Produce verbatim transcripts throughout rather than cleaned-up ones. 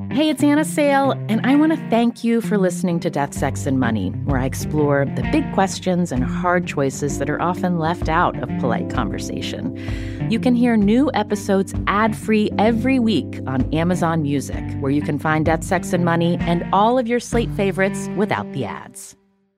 Hey, it's Anna Sale, and I want to thank you for listening to Death, Sex, and Money, where I explore the big questions and hard choices that are often left out of polite conversation. You can hear new episodes ad-free every week on Amazon Music, where you can find Death, Sex, and Money and all of your Slate favorites without the ads.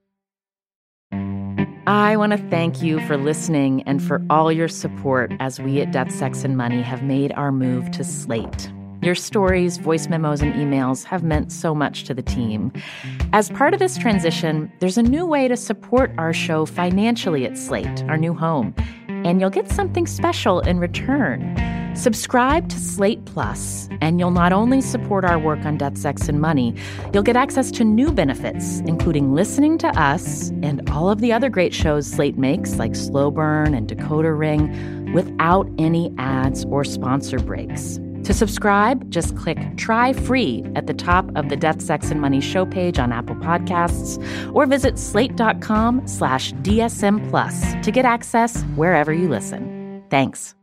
I want to thank you for listening and for all your support as we at Death, Sex, and Money have made our move to Slate. Your stories, voice memos, and emails have meant so much to the team. As part of this transition, there's a new way to support our show financially at Slate, our new home, and you'll get something special in return. Subscribe to Slate Plus, and you'll not only support our work on Death, Sex, and Money, you'll get access to new benefits, including listening to us and all of the other great shows Slate makes, like Slow Burn and Decoder Ring, without any ads or sponsor breaks. To subscribe, just click Try Free at the top of the Death, Sex, and Money show page on Apple Podcasts, or visit slate.com slash DSM Plus to get access wherever you listen. Thanks.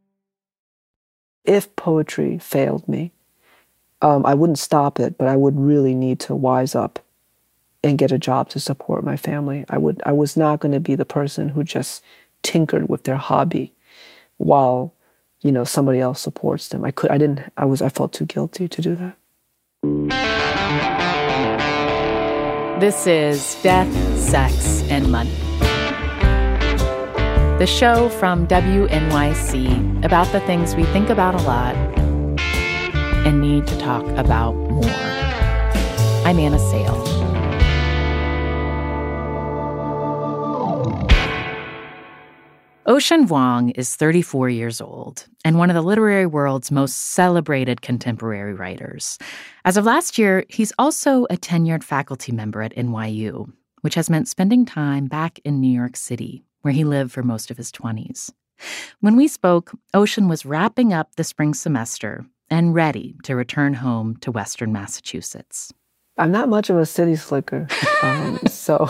If poetry failed me, um, I wouldn't stop it, but I would really need to wise up and get a job to support my family. I would. I was not going to be the person who just tinkered with their hobby while, you know, somebody else supports them. I could, I didn't, I was, I felt too guilty to do that. This is Death, Sex, and Money, the show from W N Y C about the things we think about a lot and need to talk about more. I'm Anna Sale. Ocean Vuong is thirty-four years old and one of the literary world's most celebrated contemporary writers. As of last year, he's also a tenured faculty member at N Y U, which has meant spending time back in New York City, where he lived for most of his twenties. When we spoke, Ocean was wrapping up the spring semester and ready to return home to Western Massachusetts. I'm not much of a city slicker, um, so...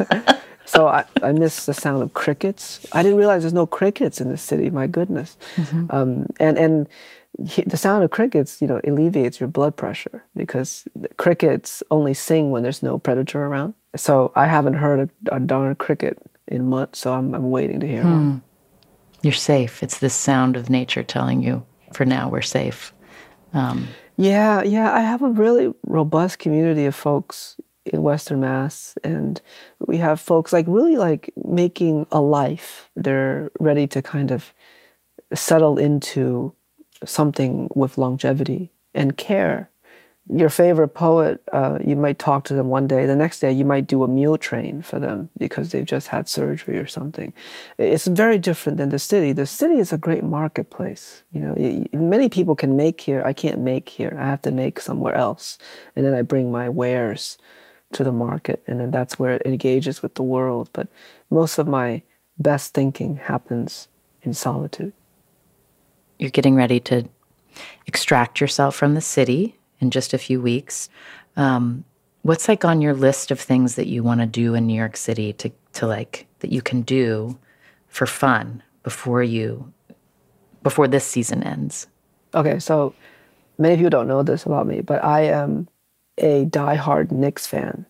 So I, I miss the sound of crickets. I didn't realize there's no crickets in the city. My goodness. Mm-hmm. Um, and and he, the sound of crickets, you know, alleviates your blood pressure because crickets only sing when there's no predator around. So I haven't heard a, a darn cricket in months. So I'm I'm waiting to hear hmm. one. You're safe. It's this sound of nature telling you, for now, we're safe. Um, yeah, yeah. I have a really robust community of folks in Western Mass, and we have folks like really like making a life. They're ready to kind of settle into something with longevity and care. Your favorite poet, uh, you might talk to them one day. The next day, you might do a meal train for them because they've just had surgery or something. It's very different than the city. The city is a great marketplace. You know, many people can make here. I can't make here. I have to make somewhere else, and then I bring my wares to the market, and then that's where it engages with the world. But most of my best thinking happens in solitude. You're getting ready to extract yourself from the city in just a few weeks. Um, what's like on your list of things that you want to do in New York City to, to like, that you can do for fun before you, before this season ends? Okay, so many people don't know this about me, but I am a diehard Knicks fan.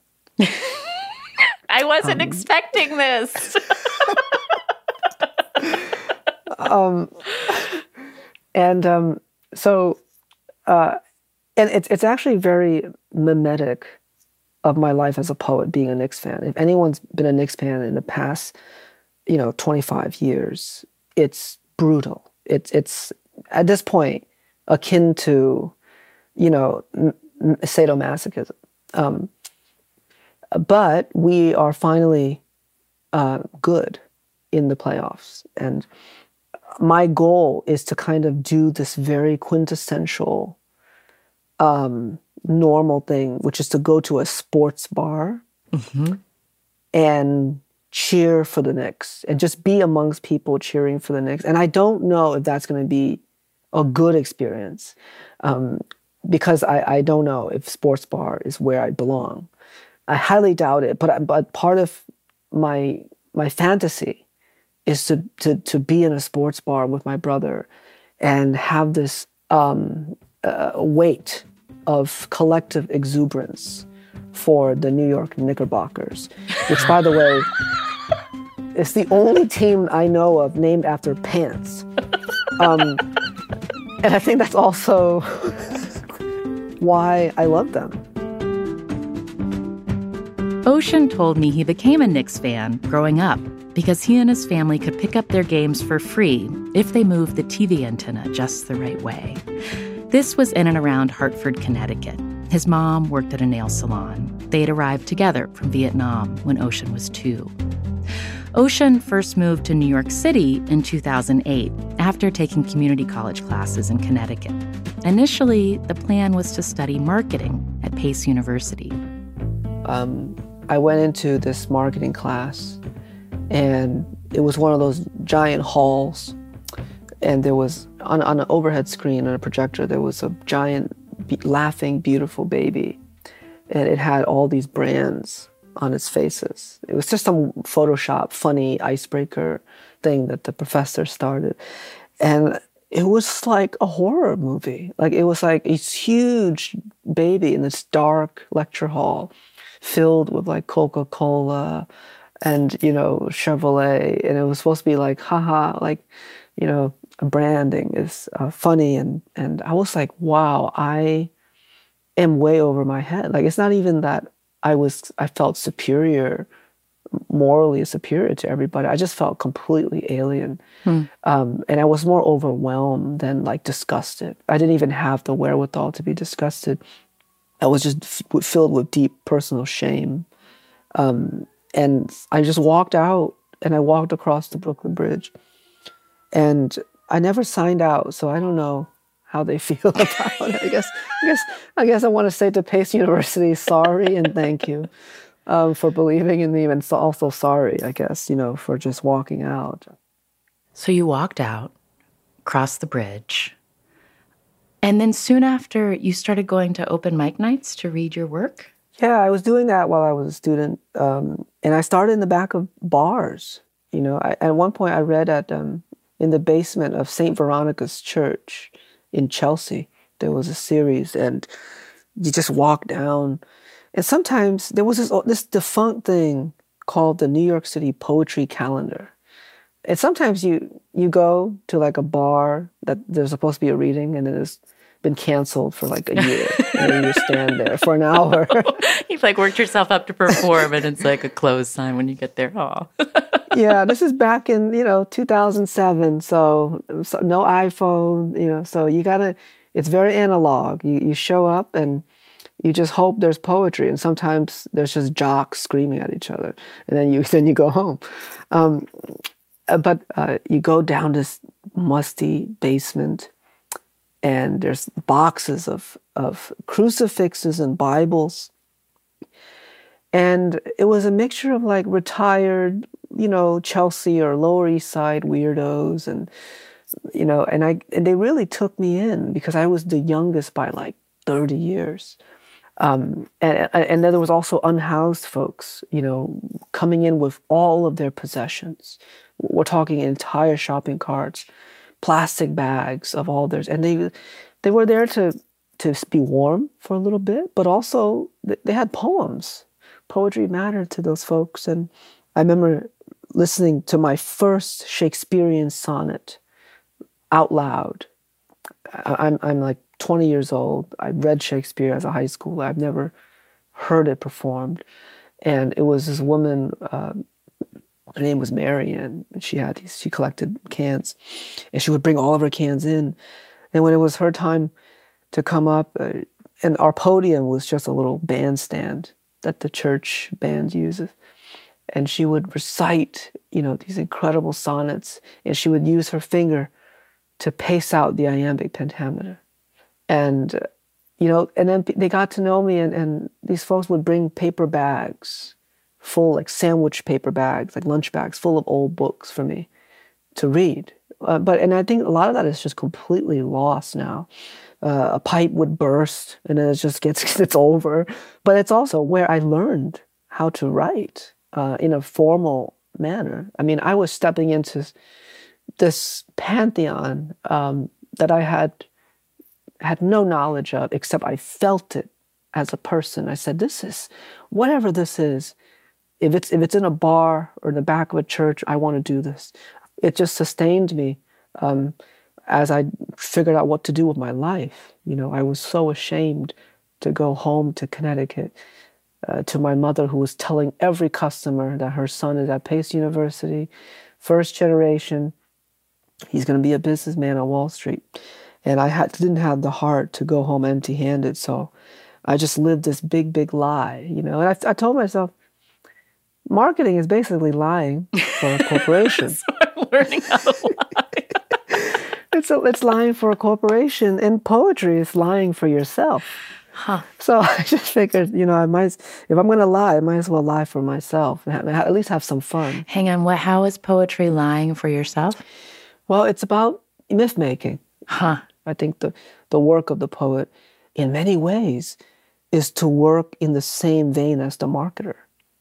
I wasn't um, expecting this. um, and um, so, uh, and it's it's actually very mimetic of my life as a poet, being a Knicks fan. If anyone's been a Knicks fan in the past, you know, twenty-five years, it's brutal. It's it's at this point akin to, you know, sadomasochism. Um, but we are finally uh, good in the playoffs. And my goal is to kind of do this very quintessential um, normal thing, which is to go to a sports bar mm-hmm. and cheer for the Knicks and just be amongst people cheering for the Knicks. And I don't know if that's going to be a good experience. Um, because I, I don't know if sports bar is where I belong. I highly doubt it, but but part of my my fantasy is to to to be in a sports bar with my brother and have this um, uh, weight of collective exuberance for the New York Knickerbockers, which, by the way, is the only team I know of named after pants. Um, and I think that's also why I love them. Ocean told me he became a Knicks fan growing up because he and his family could pick up their games for free if they moved the T V antenna just the right way. This was in and around Hartford, Connecticut. His mom worked at a nail salon. They had arrived together from Vietnam when Ocean was two. Ocean first moved to New York City in two thousand eight after taking community college classes in Connecticut. Initially, the plan was to study marketing at Pace University. Um, I went into this marketing class, and it was one of those giant halls, and there was, on, on an overhead screen on a projector, there was a giant, be- laughing, beautiful baby, and it had all these brands on its faces. It was just some Photoshop funny icebreaker thing that the professor started. And it was like a horror movie. Like it was like a huge baby in this dark lecture hall filled with like Coca-Cola and, you know, Chevrolet. And it was supposed to be like, haha, like, you know, branding is uh, funny. And, and I was like, wow, I am way over my head. Like, it's not even that I was, I felt superior, morally superior to everybody. I just felt completely alien. Hmm. Um, and I was more overwhelmed than like disgusted. I didn't even have the wherewithal to be disgusted. I was just f- filled with deep personal shame. Um, and I just walked out and I walked across the Brooklyn Bridge. And I never signed out, so I don't know how they feel about it. I guess, I guess, I guess I want to say to Pace University, sorry and thank you um, for believing in me, and so also sorry, I guess, you know, for just walking out. So you walked out, crossed the bridge, and then soon after, you started going to open mic nights to read your work? Yeah, I was doing that while I was a student, um, and I started in the back of bars. You know, I, at one point I read at um, in the basement of Saint Veronica's Church in Chelsea. There was a series, and you just walk down. And sometimes there was this this defunct thing called the New York City Poetry Calendar. And sometimes you you go to like a bar that there's supposed to be a reading, and it has been canceled for like a year. And then you stand there for an hour. You've like worked yourself up to perform, and it's like a closed sign when you get there. Aw. Yeah, this is back in, you know, two thousand seven. So, so no iPhone, you know, so you gotta, it's very analog. You you show up and you just hope there's poetry. And sometimes there's just jocks screaming at each other. And then you then you go home. Um, but uh, you go down this musty basement, and there's boxes of, of crucifixes and Bibles. And it was a mixture of like retired, you know, Chelsea or Lower East Side weirdos. And, you know, and I and they really took me in because I was the youngest by like thirty years. Um, and, and then there was also unhoused folks, you know, coming in with all of their possessions. We're talking entire shopping carts, plastic bags of all theirs. And they they were there to, to be warm for a little bit, but also they had poems. Poetry mattered to those folks. And I remember listening to my first Shakespearean sonnet out loud. I'm, I'm like twenty years old. I read Shakespeare as a high schooler. I've never heard it performed. And it was this woman, uh, her name was Mary, and she had these, she collected cans. And she would bring all of her cans in. And when it was her time to come up, uh, and our podium was just a little bandstand that the church band uses. And she would recite, you know, these incredible sonnets, and she would use her finger to pace out the iambic pentameter. And, uh, you know, and then they got to know me, and, and these folks would bring paper bags full, like sandwich paper bags, like lunch bags full of old books for me to read. Uh, but, and I think a lot of that is just completely lost now. Uh, a pipe would burst, and then it just gets, it's over. But it's also where I learned how to write uh, in a formal manner. I mean, I was stepping into this pantheon um, that I had had no knowledge of, except I felt it as a person. I said, this is, whatever this is, if it's if it's in a bar or in the back of a church, I want to do this. It just sustained me um, as I figured out what to do with my life. You know, I was so ashamed to go home to Connecticut uh, to my mother, who was telling every customer that her son is at Pace University, first generation. He's going to be a businessman on Wall Street. And I had, didn't have the heart to go home empty-handed, so I just lived this big, big lie, you know. And I, I told myself, marketing is basically lying for a corporation. So I'm learning how to lie. it's, a, it's lying for a corporation, and poetry is lying for yourself. Huh. So I just figured, you know, I might, if I'm going to lie, I might as well lie for myself and have, at least have some fun. Hang on, what? How is poetry lying for yourself? Well, it's about myth making. Huh. I think the, the work of the poet, in many ways, is to work in the same vein as the marketer.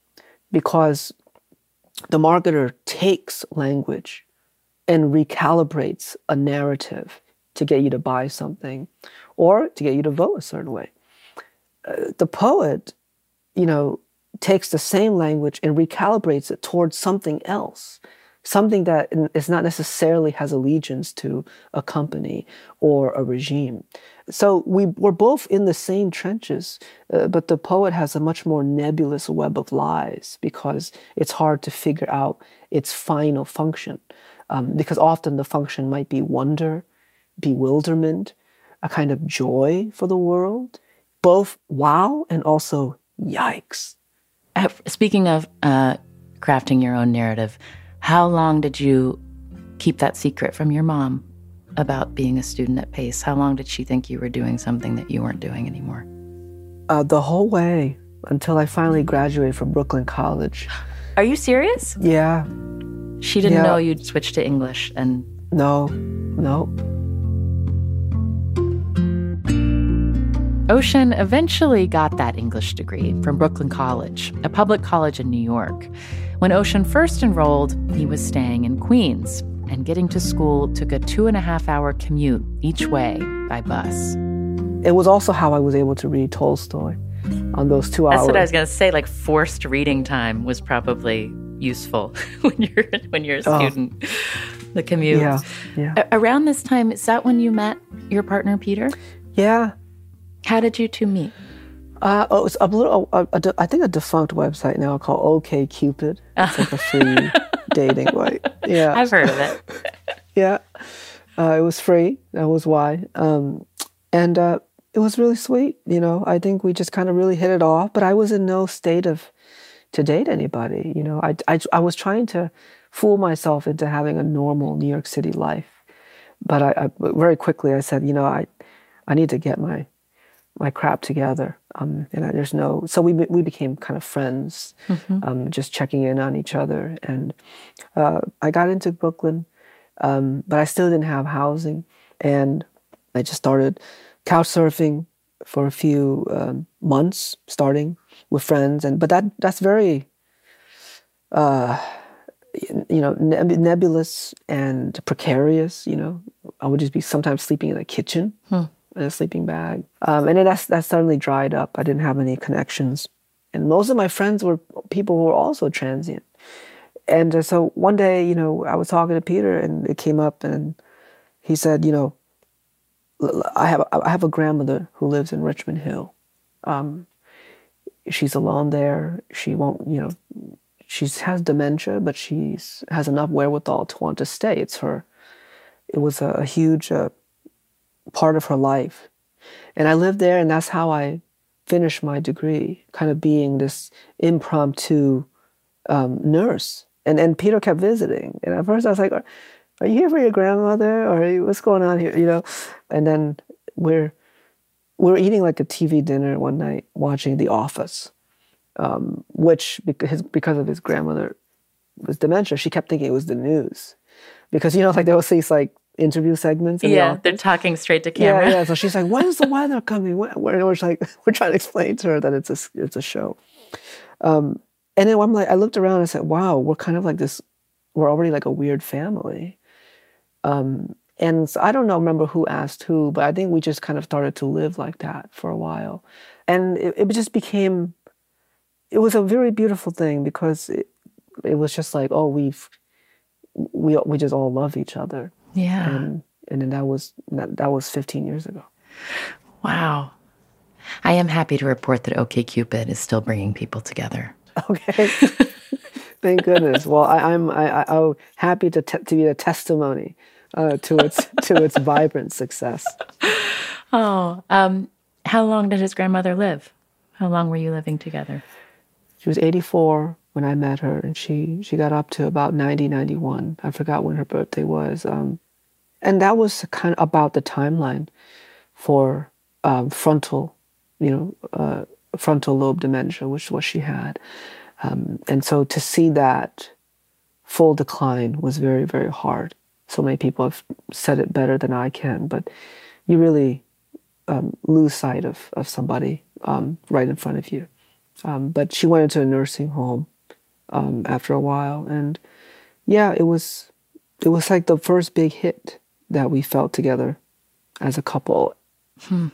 Because the marketer takes language and recalibrates a narrative to get you to buy something or to get you to vote a certain way. Uh, the poet, you know, takes the same language and recalibrates it towards something else, something that is not necessarily has allegiance to a company or a regime. So we, we're both in the same trenches, uh, but the poet has a much more nebulous web of lies because it's hard to figure out its final function. Um, because often the function might be wonder, bewilderment, a kind of joy for the world, both wow and also yikes. Uh, speaking of uh, crafting your own narrative, how long did you keep that secret from your mom about being a student at Pace? How long did she think you were doing something that you weren't doing anymore? Uh, the whole way until I finally graduated from Brooklyn College. Are you serious? Yeah. She didn't yeah. know you'd switched to English and... No, no. Ocean eventually got that English degree from Brooklyn College, a public college in New York. When Ocean first enrolled, he was staying in Queens, and getting to school took a two and a half hour commute each way by bus. It was also how I was able to read Tolstoy on those two hours. That's what I was going to say. Like, forced reading time was probably useful when you're when you're a student. Oh. The commute. Yeah, yeah. A- around this time, is that when you met your partner, Peter? Yeah. How did you two meet? Uh, oh, it's a little. A, a, I think a defunct website now called OkCupid. It's like a free dating site. Yeah, I've heard of it. Yeah, uh, it was free. That was why. Um, and uh, it was really sweet. You know, I think we just kind of really hit it off. But I was in no state of to date anybody. You know, I I, I was trying to fool myself into having a normal New York City life. But I, I very quickly I said, you know, I I need to get my my crap together. Um, and I, there's no, so we we became kind of friends, mm-hmm. um, just checking in on each other. And uh, I got into Brooklyn, um, but I still didn't have housing. And I just started couch surfing for a few um, months, starting with friends. And but that that's very, uh, you know, nebulous and precarious. You know, I would just be sometimes sleeping in the kitchen. Hmm. In a sleeping bag. Um, and then that's, that suddenly dried up. I didn't have any connections. And most of my friends were people who were also transient. And uh, so one day, you know, I was talking to Peter and it came up and he said, you know, I have, I have a grandmother who lives in Richmond Hill. Um, she's alone there. She won't, you know, she has dementia, but she has enough wherewithal to want to stay. It's her, it was a, a huge uh, part of her life. And I lived there, and that's how I finished my degree, kind of being this impromptu um, nurse. And and Peter kept visiting. And at first I was like, are, are you here for your grandmother? Or are you, what's going on here? You know? And then we're, we're eating like a T V dinner one night, watching The Office, um, which, because, because of his grandmother was dementia, she kept thinking it was the news. Because, you know, like there was these like interview segments. In yeah, the they're talking straight to camera. Yeah, yeah. So she's like, "When is the weather coming?" We're, we're like, we're trying to explain to her that it's a it's a show. Um, and then I'm like, I looked around and I said, "Wow, we're kind of like this. We're already like a weird family." Um, And so I don't know, remember who asked who, but I think we just kind of started to live like that for a while. And it, it just became, it was a very beautiful thing because it, it was just like, oh, we've, we we just all love each other. Yeah. And, and then that was, that, that was fifteen years ago. Wow. I am happy to report that OkCupid is still bringing people together. Okay. Thank goodness. Well, I, I'm I, I'm happy to te- to be a testimony uh, to its to its vibrant success. Oh, um, how long did his grandmother live? How long were you living together? She was eighty-four when I met her, and she she got up to about ninety, ninety-one. I forgot when her birthday was, um, and that was kind of about the timeline for um, frontal, you know, uh, frontal lobe dementia, which is what she had. Um, and so to see that full decline was very, very hard. So many people have said it better than I can, but you really um, lose sight of, of somebody um, right in front of you. Um, but she went into a nursing home um, after a while. And yeah, it was, it was like the first big hit that we felt together as a couple. Hmm.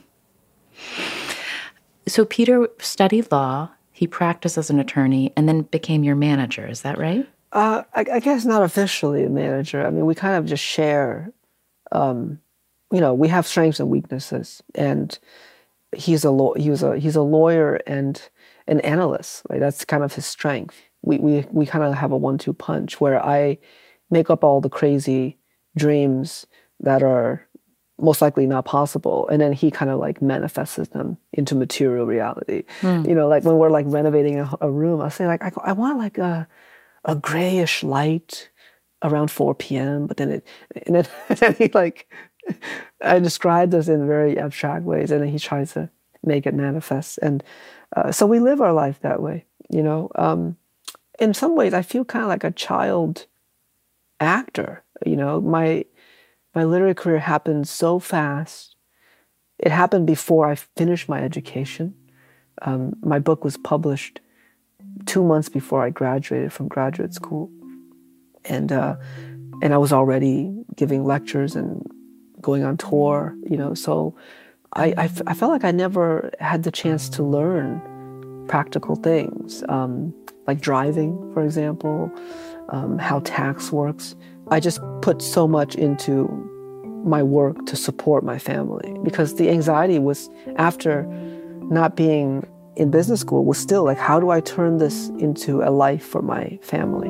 So Peter studied law. He practiced as an attorney and then became your manager. Is that right? Uh, I, I guess not officially a manager. I mean, we kind of just share, um, you know, we have strengths and weaknesses. And he's a law, he was a he's a lawyer and an analyst. Right? That's kind of his strength. We we we kind of have a one-two punch where I make up all the crazy dreams that are most likely not possible, and then he kind of like manifests them into material reality. Mm. You know, like when we're like renovating a, a room, I'll say like I, I want like a a grayish light around four p.m. But then it and then, and then he like I describe this in very abstract ways, and then he tries to make it manifest. And uh, so we live our life that way. You know, um, in some ways, I feel kind of like a child actor. You know, my My literary career happened so fast. It happened before I finished my education. Um, my book was published two months before I graduated from graduate school. And uh, and I was already giving lectures and going on tour, you know. So I, I, f- I felt like I never had the chance to learn practical things, um, like driving, for example, um, how tax works. I just put so much into my work to support my family because the anxiety was, after not being in business school, was still like, how do I turn this into a life for my family?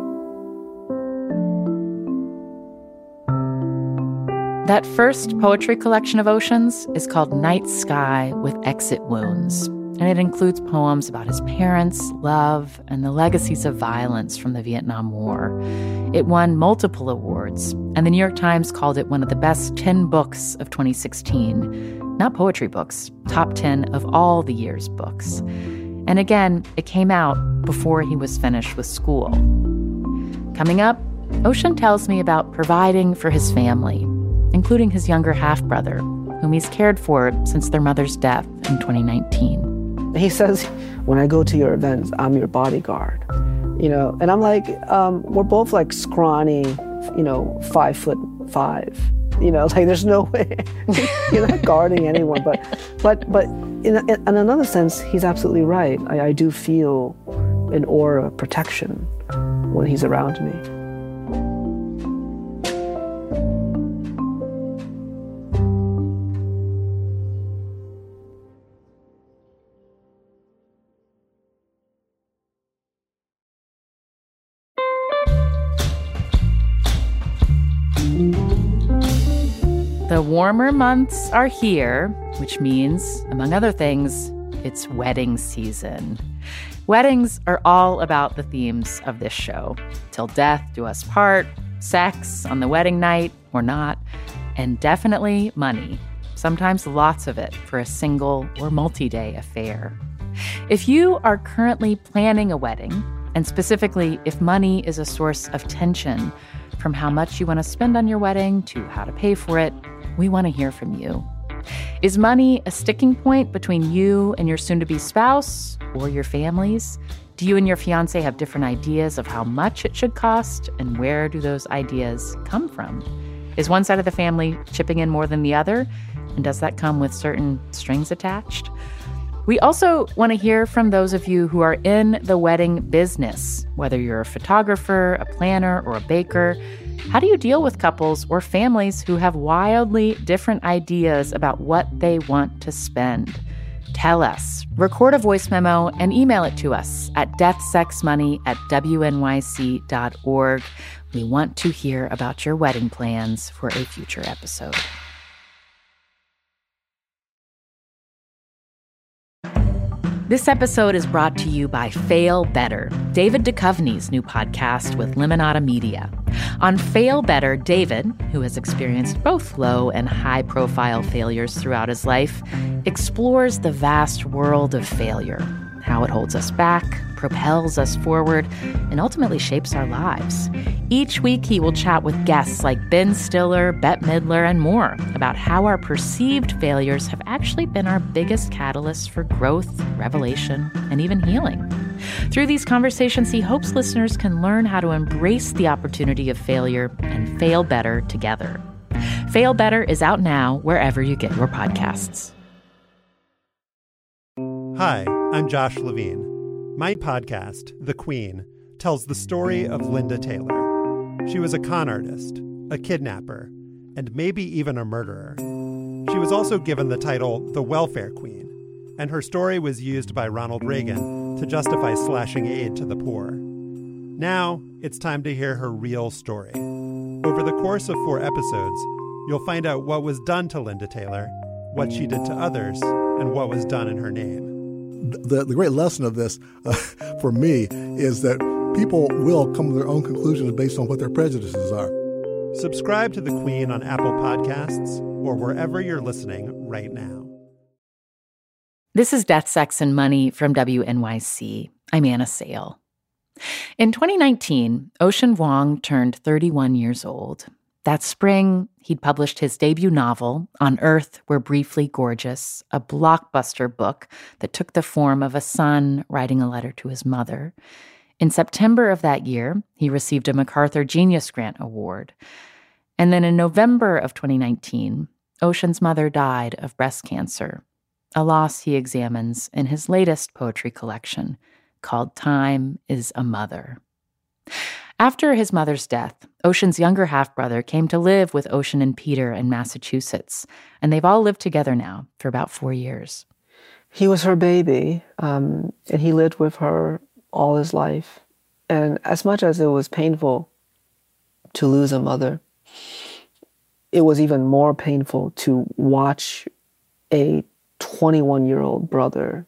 That first poetry collection of Ocean's is called Night Sky with Exit Wounds, and it includes poems about his parents, love, and the legacies of violence from the Vietnam War. It won multiple awards, and the New York Times called it one of the best ten books of twenty sixteen. Not poetry books, top ten of all the year's books. And again, it came out before he was finished with school. Coming up, Ocean tells me about providing for his family, including his younger half-brother, whom he's cared for since their mother's death in twenty nineteen. He says, when I go to your events, I'm your bodyguard, you know? And I'm like, um, we're both like scrawny, you know, five foot five, you know, like there's no way you're not guarding anyone. But, but, but in, in another sense, he's absolutely right. I, I do feel an aura of protection when he's around me. The warmer months are here, which means, among other things, it's wedding season. Weddings are all about the themes of this show. Till death do us part, sex on the wedding night or not, and definitely money. Sometimes lots of it for a single or multi-day affair. If you are currently planning a wedding, and specifically if money is a source of tension, from how much you want to spend on your wedding to how to pay for it, we want to hear from you. Is money a sticking point between you and your soon-to-be spouse or your families? Do you and your fiancé have different ideas of how much it should cost, and where do those ideas come from? Is one side of the family chipping in more than the other? And does that come with certain strings attached? We also want to hear from those of you who are in the wedding business, whether you're a photographer, a planner, or a baker. How do you deal with couples or families who have wildly different ideas about what they want to spend? Tell us. Record a voice memo and email it to us at deathsexmoney at w n y c dot org. We want to hear about your wedding plans for a future episode. This episode is brought to you by Fail Better, David Duchovny's new podcast with Limonada Media. On Fail Better, David, who has experienced both low and high-profile failures throughout his life, explores the vast world of failure, how it holds us back, propels us forward, and ultimately shapes our lives. Each week, he will chat with guests like Ben Stiller, Bette Midler, and more about how our perceived failures have actually been our biggest catalysts for growth, revelation, and even healing. Through these conversations, he hopes listeners can learn how to embrace the opportunity of failure and fail better together. Fail Better is out now wherever you get your podcasts. Hi, I'm Josh Levine. My podcast, The Queen, tells the story of Linda Taylor. She was a con artist, a kidnapper, and maybe even a murderer. She was also given the title the Welfare Queen, and her story was used by Ronald Reagan to justify slashing aid to the poor. Now, it's time to hear her real story. Over the course of four episodes, you'll find out what was done to Linda Taylor, what she did to others, and what was done in her name. The, the great lesson of this, uh, for me, is that people will come to their own conclusions based on what their prejudices are. Subscribe to The Queen on Apple Podcasts or wherever you're listening right now. This is Death, Sex, and Money from W N Y C. I'm Anna Sale. In twenty nineteen, Ocean Vuong turned thirty-one years old. That spring, he'd published his debut novel, On Earth We're Briefly Gorgeous, a blockbuster book that took the form of a son writing a letter to his mother. In September of that year, he received a MacArthur Genius Grant Award. And then in November of twenty nineteen, Ocean's mother died of breast cancer, a loss he examines in his latest poetry collection called Time is a Mother. After his mother's death, Ocean's younger half-brother came to live with Ocean and Peter in Massachusetts, and they've all lived together now for about four years. He was her baby, um, and he lived with her all his life. And as much as it was painful to lose a mother, it was even more painful to watch a twenty-one-year-old brother,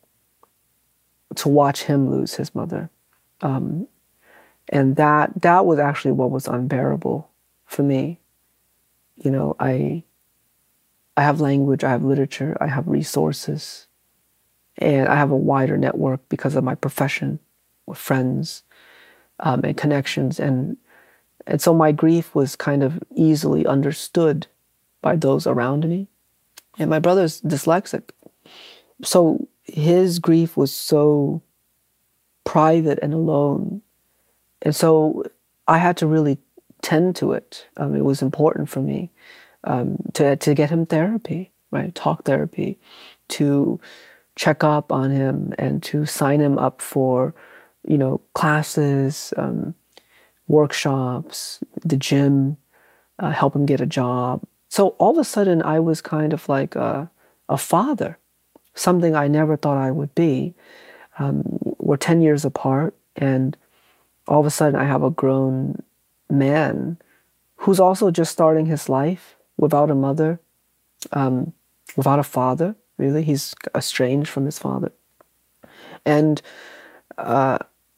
to watch him lose his mother. Um, and that that was actually what was unbearable for me. You know, I I have language, I have literature, I have resources, and I have a wider network because of my profession with friends um, and connections. And and so my grief was kind of easily understood by those around me. And my brother's dyslexic. So his grief was so private and alone. And so I had to really tend to it. Um, it was important for me um, to to get him therapy, right? Talk therapy, to check up on him and to sign him up for, you know, classes, um, workshops, the gym, uh, help him get a job. So all of a sudden I was kind of like a, a father, something I never thought I would be. Um, we're ten years apart, and all of a sudden I have a grown man who's also just starting his life without a mother, um, without a father, really. He's estranged from his father. And uh,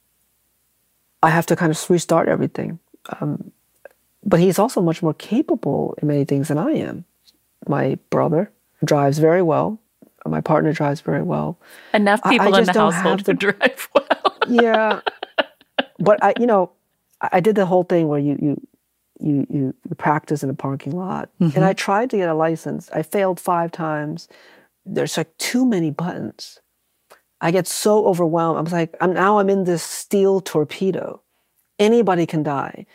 I have to kind of restart everything. Um, but he's also much more capable in many things than I am. My brother drives very well. My partner drives very well. Enough people I, I in the household to drive well. Yeah. But I, you know, I did the whole thing where you you you you practice in a parking lot, mm-hmm. and I tried to get a license. I failed five times. There's like too many buttons. I get so overwhelmed. I was like, I'm now I'm in this steel torpedo. Anybody can die,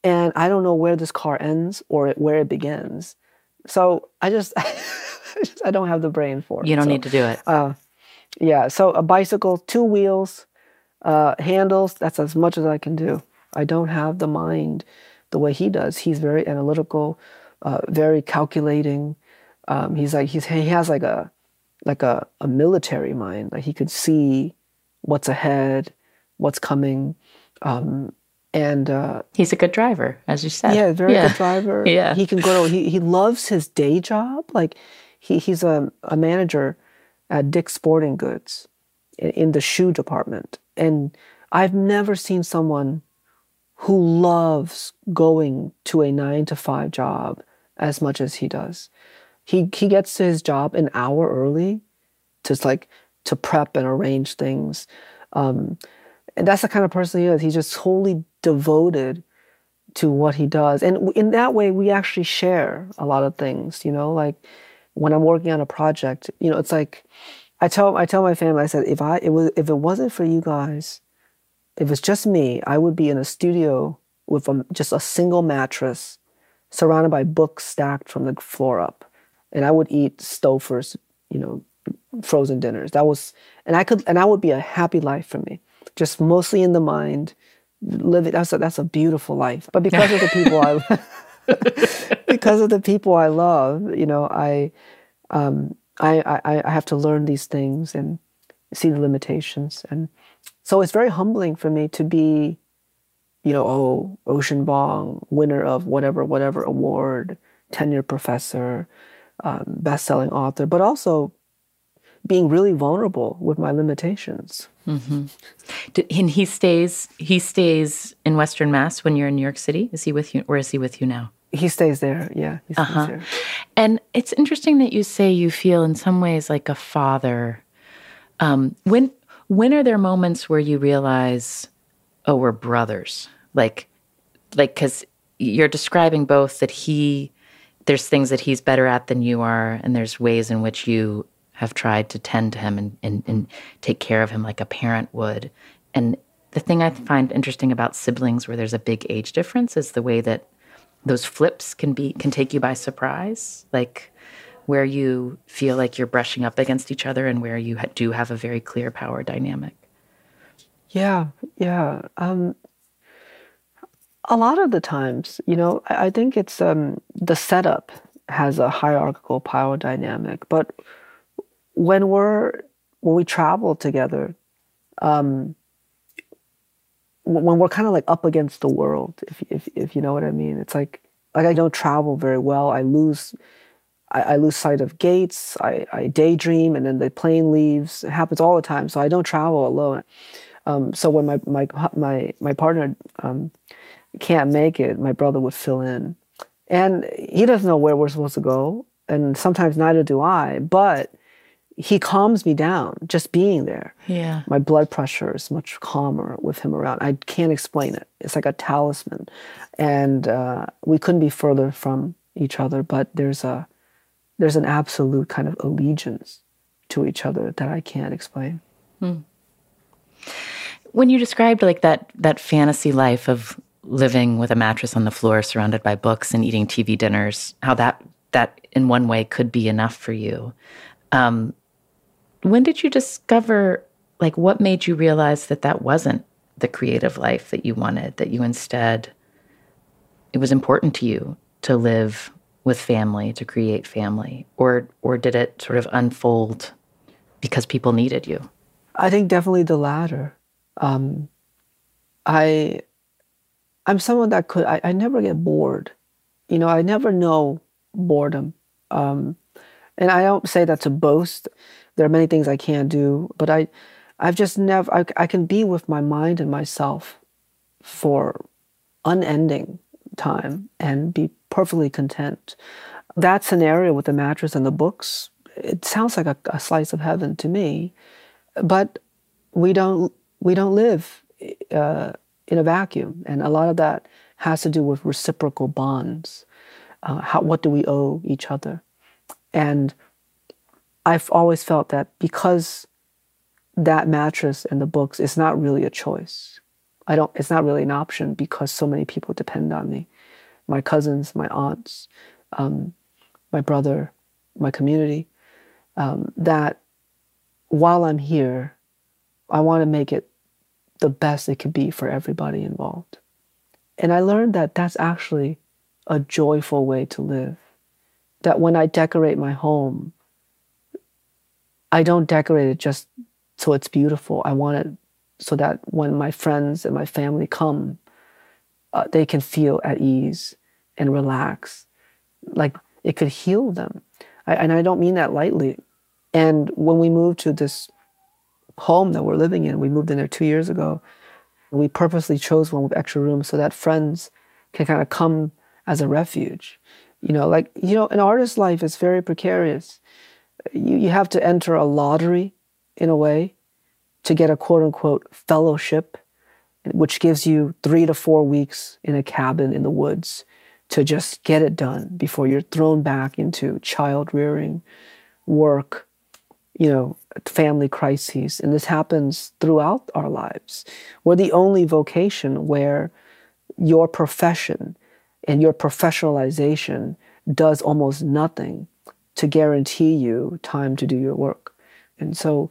and I don't know where this car ends or where it begins. So I just, I, just, I don't have the brain for it. You don't so, need to do it. Uh, yeah, so a bicycle, two wheels, uh, handles, that's as much as I can do. I don't have the mind the way he does. He's very analytical, uh, very calculating. Um, he's like, he's, he has like a, like a, a military mind. Like he could see what's ahead, what's coming. Um, and uh, he's a good driver, as you said. Yeah, very yeah. good driver. Yeah. He can go to, he, he loves his day job. Like he, he's a, a manager at Dick's Sporting Goods in, in the shoe department. And I've never seen someone who loves going to a nine to five job as much as he does. He he gets to his job an hour early to like to prep and arrange things. Um, and that's the kind of person he is. He's just totally devoted to what he does. And in that way, we actually share a lot of things, you know, like when I'm working on a project, you know, it's like, I tell I tell my family, I said, if I it was if it wasn't for you guys, if it's just me, I would be in a studio with a, just a single mattress, surrounded by books stacked from the floor up, and I would eat Stouffer's, you know, frozen dinners. That was, and I could, and that would be a happy life for me. Just mostly in the mind, live it. That's a, that's a beautiful life. But because of the people I, because of the people I love, you know, I, um, I, I, I have to learn these things and see the limitations. And so it's very humbling for me to be, you know, oh, Ocean Vuong, winner of whatever, whatever award, tenured professor, um, best-selling author, but also being really vulnerable with my limitations. Mm-hmm. And he stays, he stays in Western Mass when you're in New York City? Is he with you, or is he with you now? He stays there, yeah. He stays uh-huh. there. And it's interesting that you say you feel in some ways like a father. Um, when when are there moments where you realize, oh, we're brothers? Like, like because you're describing both that he, there's things that he's better at than you are, and there's ways in which you have tried to tend to him and, and, and take care of him like a parent would. And the thing I find interesting about siblings where there's a big age difference is the way that those flips can be can take you by surprise, like where you feel like you're brushing up against each other and where you ha- do have a very clear power dynamic. Yeah, yeah. Um, a lot of the times, you know, I, I think it's um, the setup has a hierarchical power dynamic, but when we're when we travel together, um, when we're kind of like up against the world, if if if you know what I mean, it's like like I don't travel very well. I lose I, I lose sight of gates. I, I daydream, and then the plane leaves. It happens all the time. So I don't travel alone. Um, so when my my my my partner um, can't make it, my brother would fill in, and he doesn't know where we're supposed to go, and sometimes neither do I. But he calms me down just being there. Yeah. My blood pressure is much calmer with him around. I can't explain it. It's like a talisman. And uh, we couldn't be further from each other, but there's a there's an absolute kind of allegiance to each other that I can't explain. Hmm. When you described like that that fantasy life of living with a mattress on the floor surrounded by books and eating T V dinners, how that that in one way could be enough for you. Um, When did you discover, like, what made you realize that that wasn't the creative life that you wanted, that you instead, it was important to you to live with family, to create family? Or or did it sort of unfold because people needed you? I think definitely the latter. Um, I, I'm someone that could, I, I never get bored. You know, I never know boredom. Um, and I don't say that to boast. There are many things I can't do, but I, I've just never, I, I can be with my mind and myself for unending time and be perfectly content. That scenario with the mattress and the books, it sounds like a, a slice of heaven to me, but we don't, we don't live uh, in a vacuum. And a lot of that has to do with reciprocal bonds. Uh, how, what do we owe each other? And I've always felt that because that mattress and the books is not really a choice. I don't, it's not really an option because so many people depend on me. My cousins, my aunts, um, my brother, my community, um, that while I'm here, I want to make it the best it could be for everybody involved. And I learned that that's actually a joyful way to live. That when I decorate my home, I don't decorate it just so it's beautiful. I want it so that when my friends and my family come, uh, they can feel at ease and relax. Like it could heal them. I, and I don't mean that lightly. And when we moved to this home that we're living in, we moved in there two years ago, we purposely chose one with extra rooms so that friends can kind of come as a refuge. You know, like, you know, an artist's life is very precarious. You, you have to enter a lottery, in a way, to get a quote-unquote fellowship, which gives you three to four weeks in a cabin in the woods to just get it done before you're thrown back into child rearing, work, you know, family crises. And this happens throughout our lives. We're the only vocation where your profession and your professionalization does almost nothing to guarantee you time to do your work. And so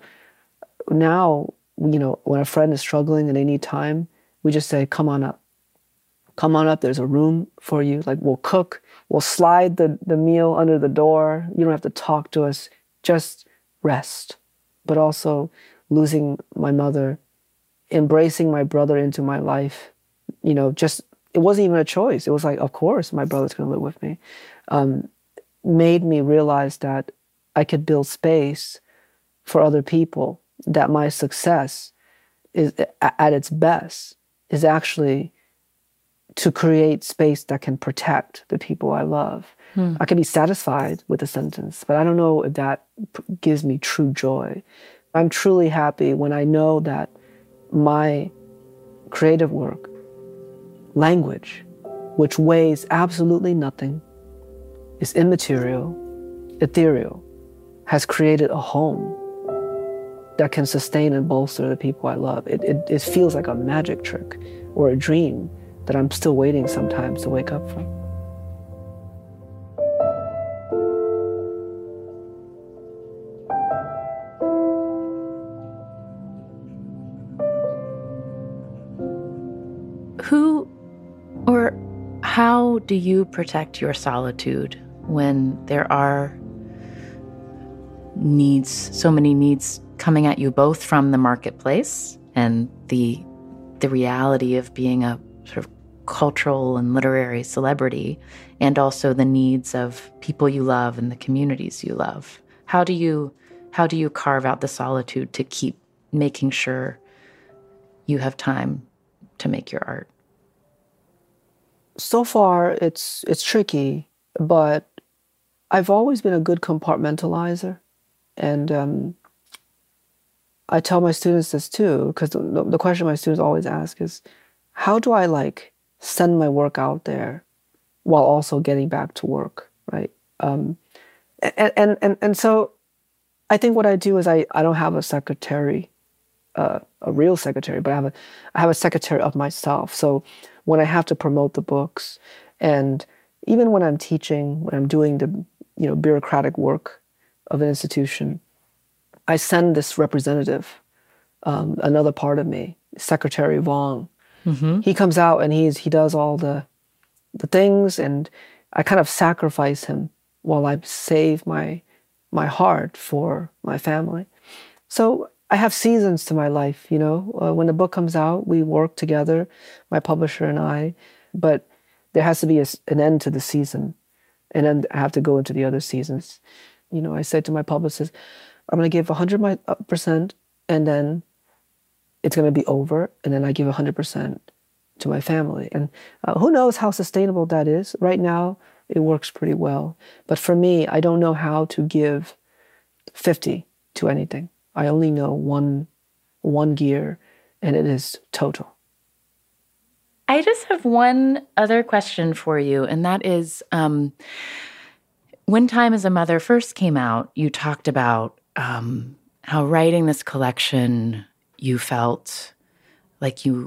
now, you know, when a friend is struggling and they need time, we just say, come on up. Come on up, there's a room for you. Like, we'll cook, we'll slide the, the meal under the door. You don't have to talk to us, just rest. But also losing my mother, embracing my brother into my life, you know, just, it wasn't even a choice. It was like, of course, my brother's gonna live with me. Um, made me realize that I could build space for other people, that my success is at its best is actually to create space that can protect the people I love. Hmm. I can be satisfied with a sentence, but I don't know if that p- gives me true joy. I'm truly happy when I know that my creative work, language, which weighs absolutely nothing, is immaterial, ethereal, has created a home that can sustain and bolster the people I love. It, it, it feels like a magic trick or a dream that I'm still waiting sometimes to wake up from. Who or how do you protect your solitude when there are needs, so many needs coming at you, both from the marketplace and the the reality of being a sort of cultural and literary celebrity, and also the needs of people you love and the communities you love? How do you how do you carve out the solitude to keep making sure you have time to make your art? So far, it's it's tricky, but I've always been a good compartmentalizer. And um, I tell my students this too, because the, the question my students always ask is, how do I like send my work out there while also getting back to work, right? Um, and, and, and, and so I think what I do is I, I don't have a secretary, uh, a real secretary, but I have a, I have a secretary of myself. So when I have to promote the books, and even when I'm teaching, when I'm doing the you know bureaucratic work of an institution, I send this representative, um, another part of me, Secretary Vong. Mm-hmm. He comes out and he's he does all the the things, and I kind of sacrifice him while I save my my heart for my family. So I have seasons to my life, you know. Uh, when the book comes out, we work together, my publisher and I, but there has to be a, an end to the season, and then I have to go into the other seasons. You know, I said to my publicist, I'm going to give one hundred percent, and then it's going to be over, and then I give one hundred percent to my family. And uh, who knows how sustainable that is. Right now, it works pretty well. But for me, I don't know how to give fifty to anything. I only know one, one gear, and it is total. I just have one other question for you, and that is, um, when Time as a Mother first came out, you talked about um, how writing this collection, you felt like you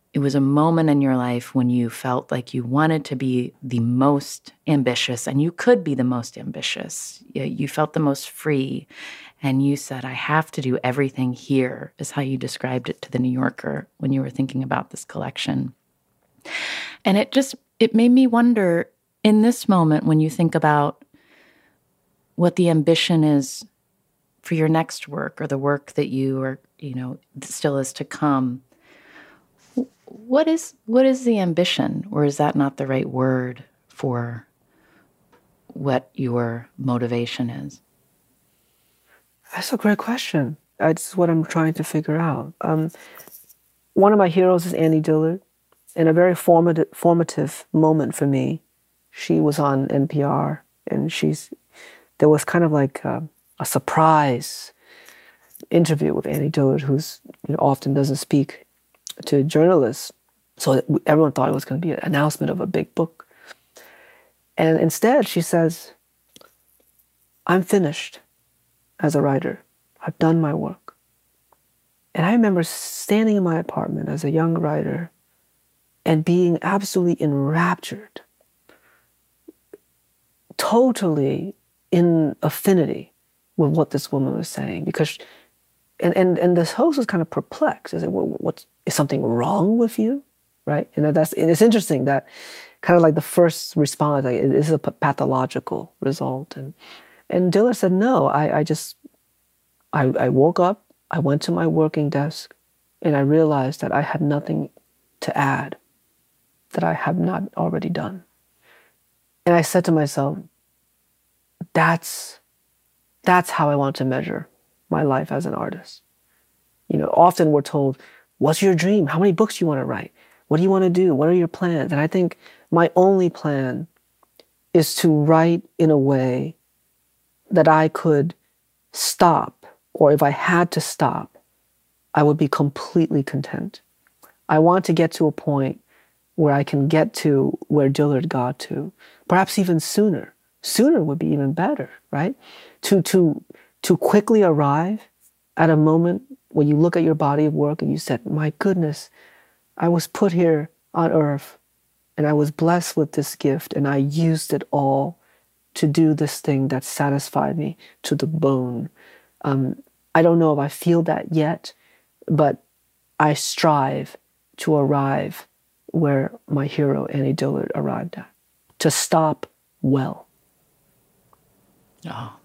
it was a moment in your life when you felt like you wanted to be the most ambitious, and you could be the most ambitious. You, you felt the most free, and you said, I have to do everything here, is how you described it to the New Yorker when you were thinking about this collection. And it just, it made me wonder, in this moment, when you think about what the ambition is for your next work or the work that you are, you know, still is to come, what is what is the ambition? Or is that not the right word for what your motivation is? That's a great question. That's what I'm trying to figure out. Um, one of my heroes is Annie Dillard. In a very formative, formative moment for me, she was on N P R, and she's there was kind of like a, a surprise interview with Annie Dillard, who's you know, often doesn't speak to journalists. So everyone thought it was going to be an announcement of a big book. And instead, she says, I'm finished as a writer. I've done my work. And I remember standing in my apartment as a young writer and being absolutely enraptured, totally in affinity with what this woman was saying. Because, and and, and this host was kind of perplexed. Is it, well, what's, is something wrong with you? Right? And that's, and it's interesting that kind of like the first response, like, it is a pathological result. And and Dillard said, no, I, I just, I, I woke up, I went to my working desk, and I realized that I had nothing to add that I have not already done. And I said to myself, that's, that's how I want to measure my life as an artist. You know, often we're told, what's your dream? How many books do you want to write? What do you want to do? What are your plans? And I think my only plan is to write in a way that I could stop, or if I had to stop, I would be completely content. I want to get to a point where I can get to where Dillard got to, perhaps even sooner. Sooner would be even better, right? To, to, to quickly arrive at a moment when you look at your body of work and you said, my goodness, I was put here on earth and I was blessed with this gift and I used it all to do this thing that satisfied me to the bone. Um, I don't know if I feel that yet, but I strive to arrive where my hero Annie Dillard arrived at, to stop well. Oh,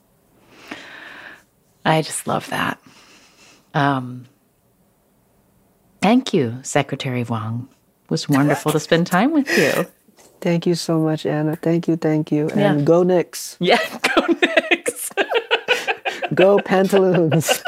I just love that. Um, thank you, Secretary Vuong. It was wonderful to spend time with you. Thank you so much, Anna. Thank you, thank you. And Yeah. go Knicks. Yeah, go Knicks. Go Pantaloons.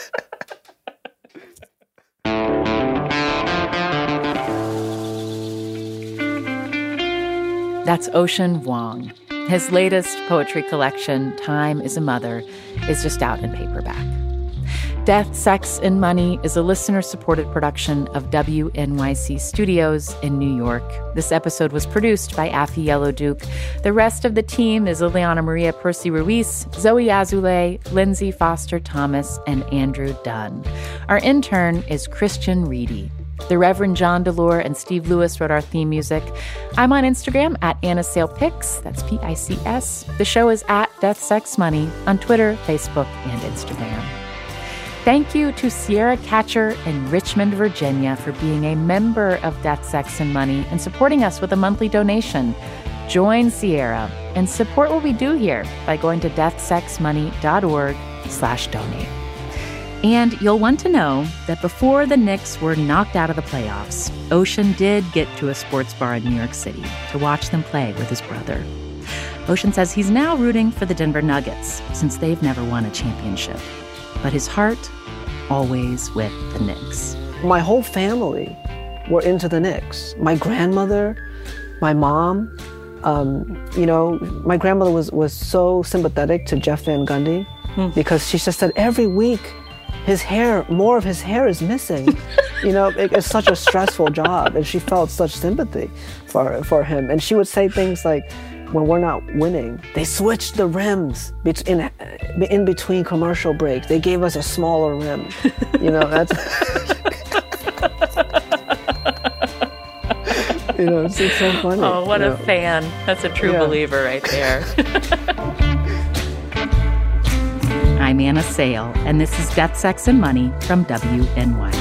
That's Ocean Vuong. His latest poetry collection, Time is a Mother, is just out in paperback. Death, Sex, and Money is a listener-supported production of W N Y C Studios in New York. This episode was produced by Afi Yellowduke. The rest of the team is Ileana Maria Percy-Ruiz, Zoe Azulay, Lindsay Foster Thomas, and Andrew Dunn. Our intern is Christian Reedy. The Reverend John Delore and Steve Lewis wrote our theme music. I'm on Instagram at Anna Sale Pics. That's P I C S. The show is at Death, Sex, Money on Twitter, Facebook, and Instagram. Thank you to Sierra Catcher in Richmond, Virginia, for being a member of Death, Sex, and Money and supporting us with a monthly donation. Join Sierra and support what we do here by going to deathsexmoney.org slash donate. And you'll want to know that before the Knicks were knocked out of the playoffs, Ocean did get to a sports bar in New York City to watch them play with his brother. Ocean says he's now rooting for the Denver Nuggets since they've never won a championship. But his heart, always with the Knicks. My whole family were into the Knicks. My grandmother, my mom, um, you know, my grandmother was, was so sympathetic to Jeff Van Gundy hmm. because she just said every week, his hair, more of his hair is missing. You know, it, it's such a stressful job, and she felt such sympathy for for him. And she would say things like, when we're not winning, they switched the rims in, in between commercial breaks. They gave us a smaller rim. You know, that's... You know, it's, it's so funny. Oh, what you a know? fan. That's a true Yeah. believer right there. I'm Anna Sale, and this is Death, Sex, and Money from W N Y C.